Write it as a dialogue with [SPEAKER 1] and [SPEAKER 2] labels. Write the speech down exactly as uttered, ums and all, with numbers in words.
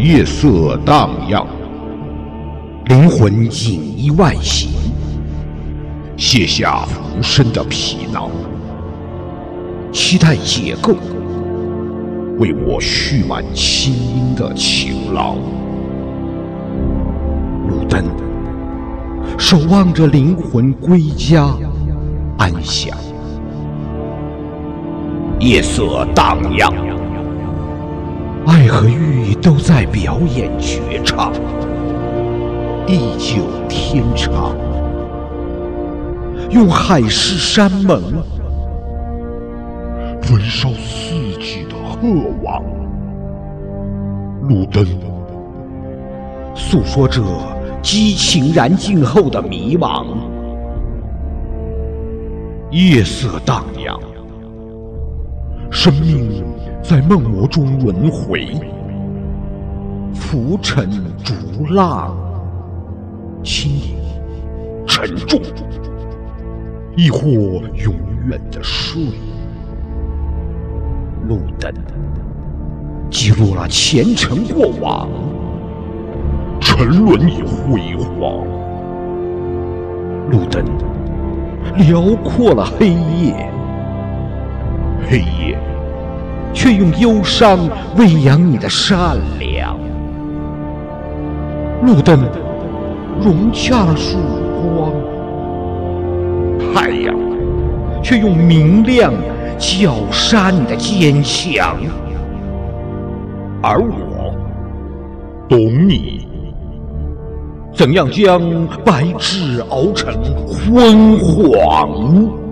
[SPEAKER 1] 夜色荡漾，
[SPEAKER 2] 灵魂隐逸外形，
[SPEAKER 1] 卸下浮生的皮囊，
[SPEAKER 2] 期待解构，
[SPEAKER 1] 为我蓄满清音的情郎。
[SPEAKER 2] 路灯守望着灵魂归家安详。
[SPEAKER 1] 夜色荡漾，
[SPEAKER 2] 爱和欲都在表演绝唱，地久天长，用海誓山盟
[SPEAKER 1] 焚烧四季的渴望。路灯
[SPEAKER 2] 诉说着激情燃尽后的迷茫。
[SPEAKER 1] 夜色荡漾，生命在梦魔中轮回，
[SPEAKER 2] 浮沉逐浪，
[SPEAKER 1] 轻盈沉重，亦或永远的睡。
[SPEAKER 2] 路灯记录了前尘过往，
[SPEAKER 1] 沉沦已辉煌。
[SPEAKER 2] 路灯辽阔了黑夜，
[SPEAKER 1] 黑夜
[SPEAKER 2] 却用忧伤喂养你的善良。路灯融洽了曙光，
[SPEAKER 1] 太阳
[SPEAKER 2] 却用明亮绞杀你的坚强。
[SPEAKER 1] 而我懂你，
[SPEAKER 2] 怎样将白炽熬成昏黄。